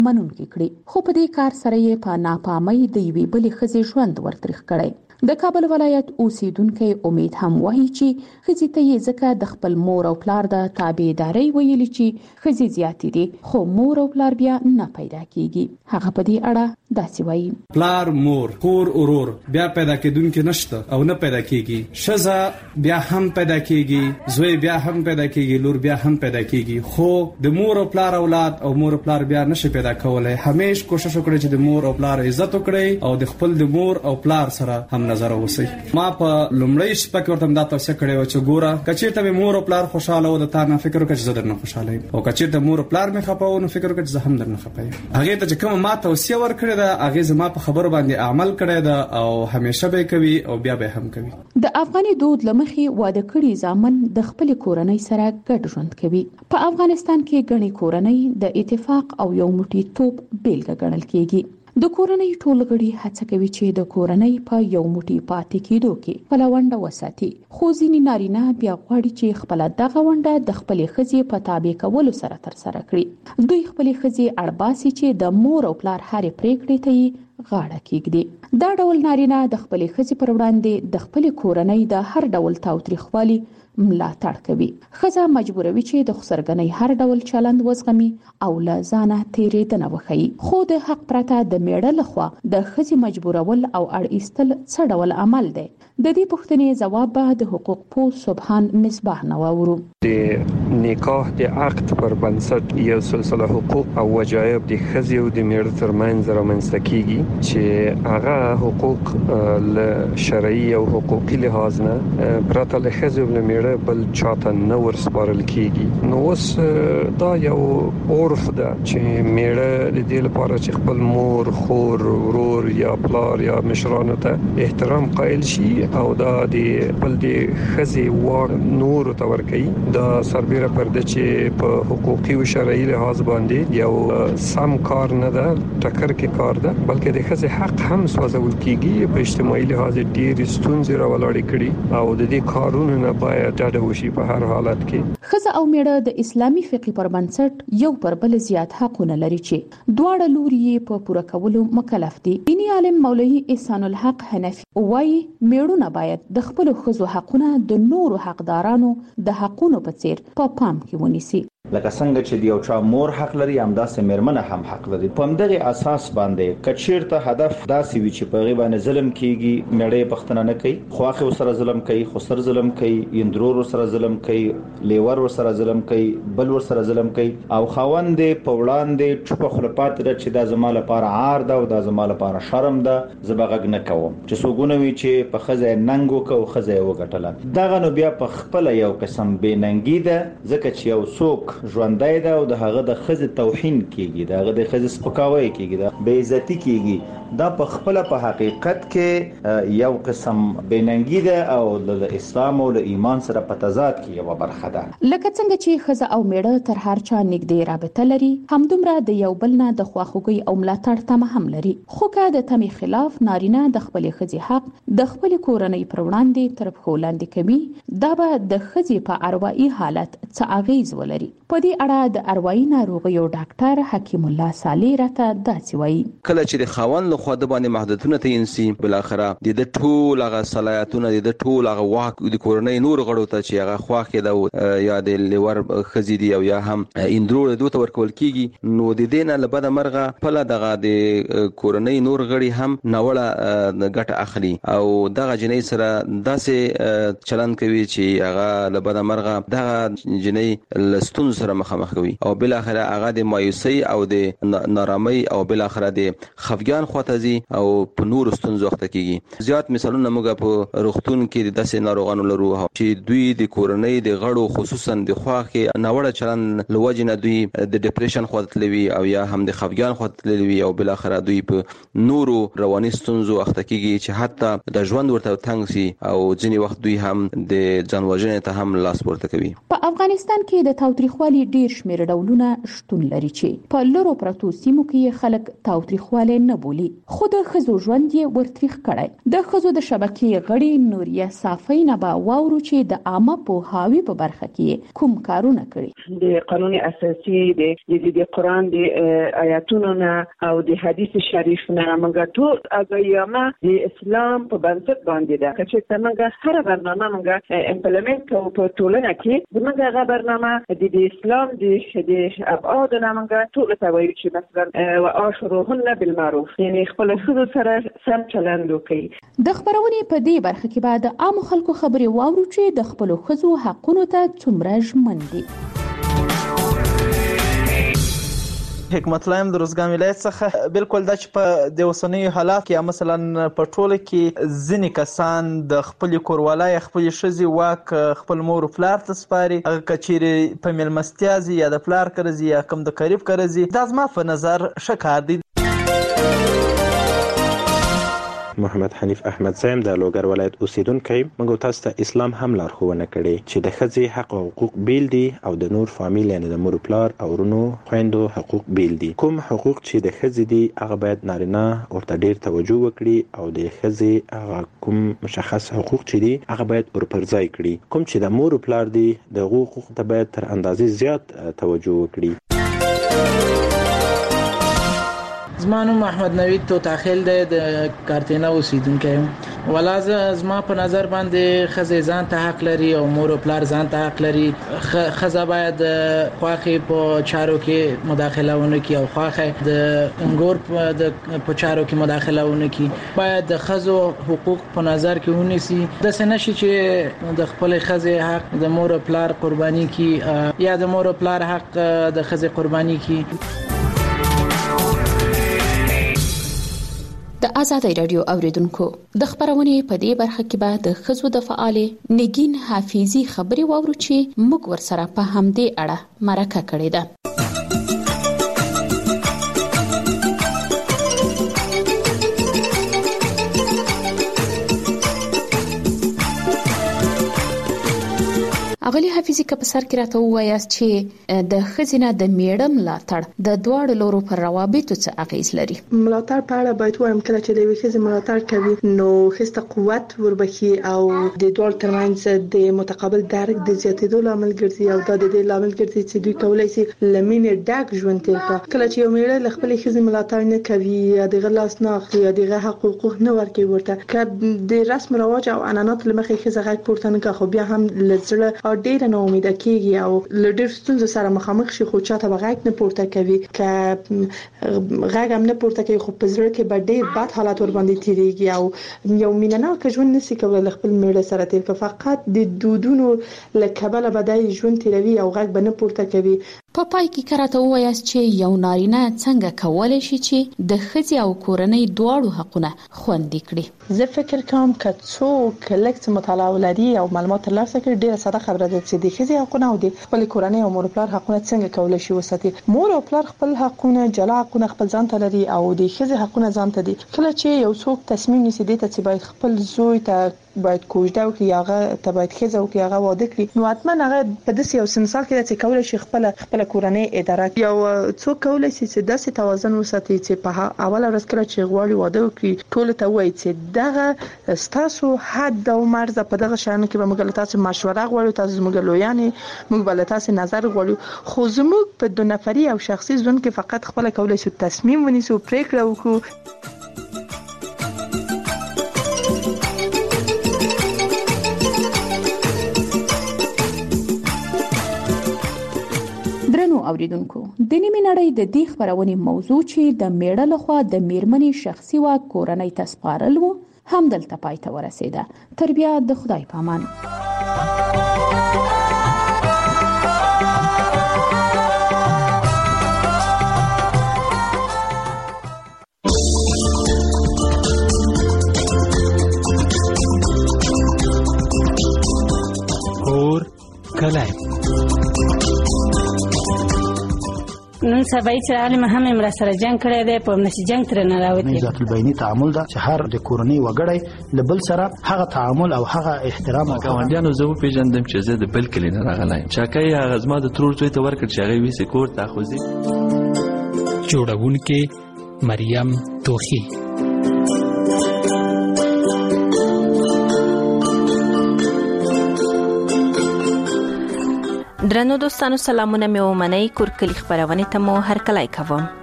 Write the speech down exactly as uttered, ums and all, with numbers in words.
منونکي کړي، خو په دې کار سره یې په ناپامۍ د یوې بلې ښځې ژوند ورتریخ کړی. د کابل ولایت اوسیدونکي امید هم وایي چې ښځې ته یې ځکه د خپل مور او پلار د تابعدارۍ ویلي چې ښځې زیاتې دي، خو مور او پلار بیا نه پیدا کیږي. هغه په دې اړه داسې وایي: پلار، مور، خور، ورور بیا پیدا کېدونکي نشته او نه پیدا کیږي. ښځه بیا هم پیدا کیږي، زوی بیا هم پیدا کیږي، لور بیا هم پیدا کیږي، خو د مور او پلار اولاد او مور او پلار بیا نشي پیدا کولای. همیش کوشش وکړئ چې د مور او پلار عزت وکړئ او د خپل د مور او پلار سره هم نظر اوسئ. ما په لومړی شپه کې ورته دا توصیه کړې و چې ګوره، کچېرته مې مور او پلار خوشاله و، د تا نه فکر وکړه چې زه درنه خوشاله یم، او کچېرته مور او پلار مې خفه و، نو فکر وکړه چې زه هم درنه خفه یم. هغې ته چې کومه ما توصیه ورکړې ده، هغې زما په خبرو باندې عمل کړی ده او همیشه به کوي او بیا به هم کوي. د افغاني دود له مخې واده کړي زامن د خپلې کورنۍ سره ګډ ژوند کوي. په افغانستان کې ګڼې کورنۍ د اتفاق او یو موټی توب بیلګه ګڼل کېږي. د کورنۍ ټول غړي هڅه کوي چې د کورنۍ په یو موټی پاتې کېدو کې خپله ونډه وساتي، خو ځینې نارینه بیا غواړي چې خپله دغه ونډه د خپلې ښځې په تابع کولو سره ترسره کړي. دوی خپلې ښځې اړباسي چې د مور او پلار هرې پریکړې ته یې غاړه کېږدي. دا ډول نارینه د خپلې ښځې پر وړاندې د خپلې کورنۍ د هر ډول تاوتریخوالي ملاتړ کوي. ښځه مجبوروي چې د خسرګنۍ هر ډول چلند وزغمي او له ځانه تېرېدنه وښيي. خو د حق پرته د میړه لخوا د ښځې مجبورول او اړ ایستل څه ډول عمل دی؟ د دې پوښتنې جواب به د حقوق پوه سبحان مصباح نه واورو. د نکاح د عقد پر بنسټ یو سلسله حقوق او وجایب د ښځې او د میړه ترمنځ رامنځته کیږي چې هغه حقوق له شرعي او حقوقي لحاظ نه پرته له ښځې او له میړه بل چاته نه ورسپارل کیږي. نو اوس دا یو عرف ده چې میړه د دې لپاره چې خپل مور، خور، ورور یا پلار یا مشرانو ته احترام قائل شي او دا د بل د ښځې واک نور ته ورکوي، دا سربیره پر د چې په حقوقي او شرعي لحاظ باندې یو سم کار نه ده، ټکر کې کار ده، بلکې د ښځې حق هم سوځول کیږي. په اجتماعي لحاظ ډېرې ستونزې راولاړې کړي او د دې کارونو نه باید ډډه وشي په هر حالت کې. ښځه او میړه د اسلامي فقه پر بنسټ یو پر بل زیات حقونه لري چې دواړه لوري یې په پوره کولو مکلف دي. دیني عالم مولوي احسان الحق حنفي وایي میړونه باید د خپلو ښځو حقونه د نورو حقدارانو د حقونو په څیر په پام کې ونیسي. لکه څنګه چې یو چا مور حق لري، همداسې میرمنه هم حق لري. په همدغه اساس باندې کچیرته هدف داسې وي چې په غیبه باندې ظلم کیږي، میړه پښتنه نه کوي، خواخه سره ظلم کوي، خسر ظلم کوي، اندرور سره ظلم کوي، لیور سره ظلم کوي، بل ور سره ظلم کوي، او خاوند په وړاندې چوپ خلپات د چې د زما لپاره عار ده او د زما لپاره شرم ده، زبغږ نه کوم چې سوګونه وي چې په خزه ننګو کو خزه وګټله. دغه نو بیا په خپل یو قسم بیننګي ده، ځکه چې یو څوک ژوندای ده او د هغه د ښځې توهین کیږي، د هغه د ښځې سپکاوی کیږي، د بې عزتي کیږي. دا په خپل په حقیقت کې یو قسم بیننګي ده او د اسلام او د ایمان سره په تضاد کې یو برخه ده. لکه څنګه چې ښځه او میړه تر هر چا نږدې رابطه لري، همدومره د یو بل نه د خواخوږۍ او ملاتړ تمه هم لري. خو که د تمې خلاف نارینه د خپلې ښځې حق د خپلې کورنۍ پر وړاندې تر پښو لاندې کوي، دا به د ښځې په اروایي حالت څه اغیز ولري. په دې اړه د اروایي ناروغیو ډاکټر حکیم الله صالح راته داسې وایي: کله چې د خاوند لخوا د باندې محدودیتونه تعین سي، بل اخره د ټول هغه صلاحیتونه د ټول هغه واک د کورنۍ نور غړو ته چې هغه خواخې ده یا د لیور ښځې دي او یا هم اندرور دوی ته ورکول کیږي، نو د دې نه له بده مرغه خپله دغه د کورنۍ نور غړي هم ناوړه ګټه اخلي او دغه جنۍ سره داسې چلند کوي چې هغه له بده مرغه دغه جنۍ له ستونزو سره مخامخ کوي او بل اخره هغه د مایوسۍ او د نارامۍ او بل اخره د خفګان خواته ځي او په نور ستونزو وخت کېږي. زیات مثالونه موږ په روغتون کې د داسې ناروغانو لرو چې دوی د کورنۍ د غړو خصوصا د خواخې ناوړه چلند له وجې نه دوی د ډیپریشن خواته تللي وي او یا هم د خفګان خواته تللي وي او بل اخره دوی په نورو رواني ستونزو وخت کېږي چې حتی د ژوند ورته تنګ سي او ځینې وخت دوی هم د ځان وژنې ته هم لاس پورته کوي. په افغانستان کې د تاوتریخوالي تاوتریخوالي ډیر شمېر ډولونه شتون لري چې په لرو پرتو سیمو کې خلک تاوتریخوالی نه بولي، خو د ښځو ژوند یې ورتریخ کړی. د ښځو د شبکې غړي نوریه صافۍ نه به واورو چې د عامه پوهاوي په برخه کې کوم کارونه کړي. د قانون اساسي د د قرآن د آیاتونو نه او د حدیث شریف نه موږ ټول اګیامه د اسلام په بنسټ باندې ده چې موږ هر برنامه موږ امپلیمنت کوو په ټولنه کې. زموږ هغه برنامه د اسلام د د ابعاد نه موږ ټول ته وایو چې مثلا واشروهن بالمعروف، یعنی خپل ښځو سره سم چلند وکړي. د خبرونې په دې برخه کې بعد عام خلکو خبرې واورو چې د خپل ښځو حقونو ته څومره ژمن دي. حکمت الله د روزګان ولایت څخه بالکل د چې په د اوسنیو حالات کې مثلا په ټوله کې ځینې کسان د خپل کوروالای خپل ښځې واک خپل مور او پلار ته سپاري، هغه کچېرې په میلمستیا ځي یا د پلار کره ځي یا کوم د قریب کره ځي. دا زما په نظر ښه کار دی. محمد حنیف احمد زایم د لوګر ولایت اوسیدونکی. موږ تاسو ته اسلام هم لارښوونه کړې چې د ښځې حق او حقوق بیل دي او د نور فامیل یعنی د مور پلار او ورونو خويندو حقوق بیل دي. کوم حقوق چې د ښځې دي هغه باید نارینه ورته ډیر توجه وکړي او د ښځې هغه کوم مشخص حقوق چې دي هغه باید ورپرځای کړي. کوم چې د مور پلار دي د حقوق ته باید تر اندازې زیات توجه وکړي. زما نوم احمد نوید تو تاخیل دی د کارتینا اوسیدونکی یم. ولا زما په نظر باندې ښځې ځان ته حق لري او مور او پلار ځان ته حق لري. ښځه باید خواښې په چارو کې مداخله ونه کړي او خواښې د انګور په چارو کې مداخله ونه کړي. باید د ښځو حقوق په نظر کې ونیسي. داسې نشي چې د خپلې ښځې حق د مور او پلار قرباني کړي یا د مور او پلار حق د ښځې قرباني کړي. د آزادۍ رادیو اوریدونکو د خبرونې په دې برخه کې به د ښځو د فعالې نگین حافظي خبري واورو چې موږ ورسره په همدې اړه مرکه کړې ده. اغلی حافظي که په سر کې راته وایاست چې د ښځینه د میړه ملاتړ د دواړو لورو پر روابطو څه اغیز لري. ملاتړ په اړه باید وایم کله چې د یوې ښځې ملاتړ کوي نو ښځې قوت وربخي او د دوړ ترمنځ د متقابل درک د زیاتېدو لامل ګرځي او دا د دې لامل ګرځي چې دوی کولای شي لمنې ډک ژوند تیر کړي. کله چې یو میړه له خپلې ښځې ملاتړ نه کوي یا دغه لاس نه اخلي یا دغه حقوق نه ورکوي ورته که د رسم رواج او عنعنات لمخې ښځه غږ پورته نه کوي خو بیا هم لزړه ډیر نه امید کیږي او لډیر ستونزو سره مخامخ شي خو چاته بغاک نه پورته کوي که غږ هم نه پورته کوي خو په زړه کې به ډیر بد حالات ور باندې تیریږي او یو مینناک ژوند نشي کولای خپل میړه سره تیر که فقط د دودونو لکبله بدای ژوند تیروي او غږ به نه پورته کوي. په پای کې کراته وایاست چې یو نارینه څنګه کولای شي چې د ښځې او کورنۍ دواړو حقونه خوندي کړي. زه فکر کوم که څوک لږ مطالعه لري او معلومات ترلاسه کړي ډیره ساده خبره ده چې د ښځې حقونه او د خپل کورنۍ او مور پلار حقونه څنګه کولای شي وساتي. مور او پلار خپل حقونه جلا حقونه خپل ځان ته لري او د ښځې حقونه ځان ته دي. کله چې یو څوک تصمیم نیسي د ته چې باید خپل زوی ته باید کوژده وکړي هغه ته باید ښځه وکړي هغه واده کړي نو حتما هغه په داسې یو سنسال کې چې کولای شي خپل خپل کورنۍ اداره یو څوک کولای شي چې داسې توازن وساتي چې په اول ورځ کې چې غواړي واده وکړي ټول ته وایي چې دغه ستاسو حد او مرزه په دغه شان کې به موږ له تاسو مشوره غواړو تاسو موږ لویانې موږ بل تاسو نظر غواړو خو زموږ په دو نفري او شخصي ژوند کې فقط خپل کولای شو تصمیم ونیسو پریکړه وکړو. اوریدونکو د نیمه نړۍ د دې خبرونې موضوع چې د میړه لخوا د میرمنې شخصي واک کورنۍ ته سپارل وو هم دلته پای ته ورسیده. تر بیا د خدای په امان. اور کله نن سبعي چې عالم هم مر سره جنگ کړی دی په نشي جنگ تر نه راوتی ذات البینی تعامل دا چې هر د کورنۍ وګړي لبل سره هغه تعامل او هغه احترام او ګاونډیانو زه پیژندم چې زه د بل کلی نه راغلایم چاکای هغه زما د ترور زوی ته ورکړ چې هغه وی سکور تاخذي جوړونکې مریم توخی. درنو دوستانو سلامونه مې ومنئ کور کلی خبرونه ته مو هرکلی کوم.